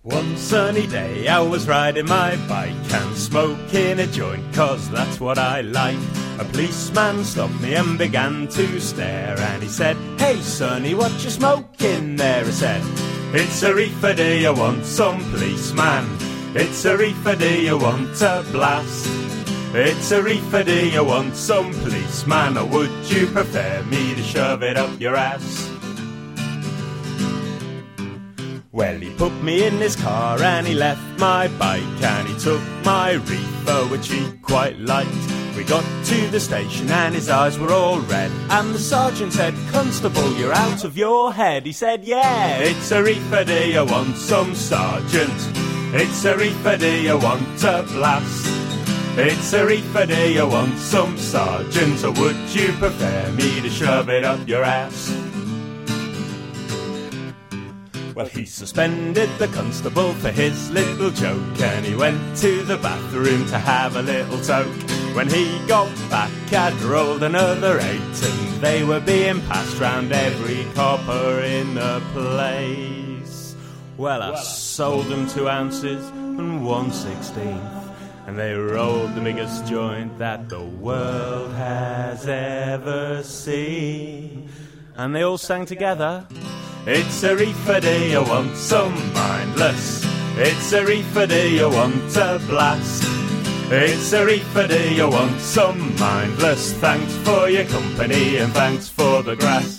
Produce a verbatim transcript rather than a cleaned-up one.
One sunny day I was riding my bike and smoking a joint, cause that's what I like. A policeman stopped me and began to stare, and he said, "Hey sonny, what you smoking there?" I said, "It's a reefer, do you want some, policeman? It's a reefer, do you want a blast? It's a reefer, do you want some, policeman? Or would you prefer me to shove it up your ass?" Well, he put me in his car and he left my bike, and he took my reefer, which he quite liked. We got to the station and his eyes were all red, and the sergeant said, "Constable, you're out of your head." He said, "Yeah, it's a reefer, do you want some, sergeant? It's a reefer, do you want a blast? It's a reefer, do you want some, sergeant? Or would you prefer me to shove it up your ass?" Well, he suspended the constable for his little joke, and he went to the bathroom to have a little toke. When he got back, I'd rolled another eight, and they were being passed round every copper in the place. Well, I sold them two ounces and one sixteenth, and they rolled the biggest joint that the world has ever seen. And they all sang together, "It's a reefer, do you want some, mindless? It's a reefer, do you want a blast? It's a reefer, do you want some, mindless? Thanks for your company and thanks for the grass."